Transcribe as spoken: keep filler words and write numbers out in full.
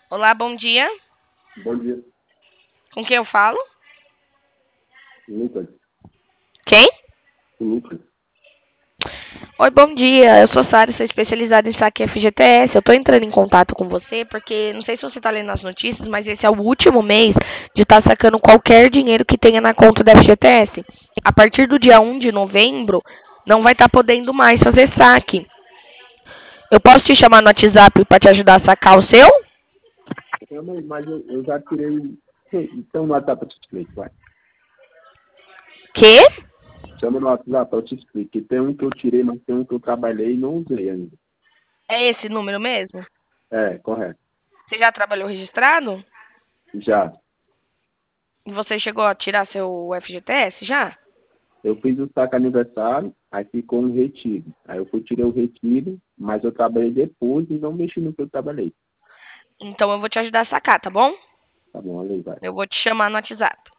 Olá, bom dia. Bom dia, Com quem eu falo? Lucas. Quem? Lucas. Oi, bom dia. Eu sou Sara, sou especializada em saque F G T S. Eu tô entrando em contato com você porque não sei se você tá lendo as notícias, mas esse é o último mês de estar sacando qualquer dinheiro que tenha na conta da F G T S. A partir do dia um de novembro, não vai estar podendo mais fazer saque. Eu posso te chamar no WhatsApp para te ajudar a sacar o seu? Realmente, mas eu, eu já tirei. Então, no WhatsApp eu te explico, vai. Quê? Chama no WhatsApp, eu te explico. Que tem um que eu tirei, mas tem um que eu trabalhei e não usei ainda. É esse número mesmo? É, correto. Você já trabalhou registrado? Já. E você chegou a tirar seu F G T S já? Eu fiz o saque aniversário, aí ficou um retiro. Aí eu fui tirei o retiro, mas eu trabalhei depois e não mexi no que eu trabalhei. Então eu vou te ajudar a sacar, tá bom? Tá bom, olha aí, vai. Eu vou te chamar no WhatsApp.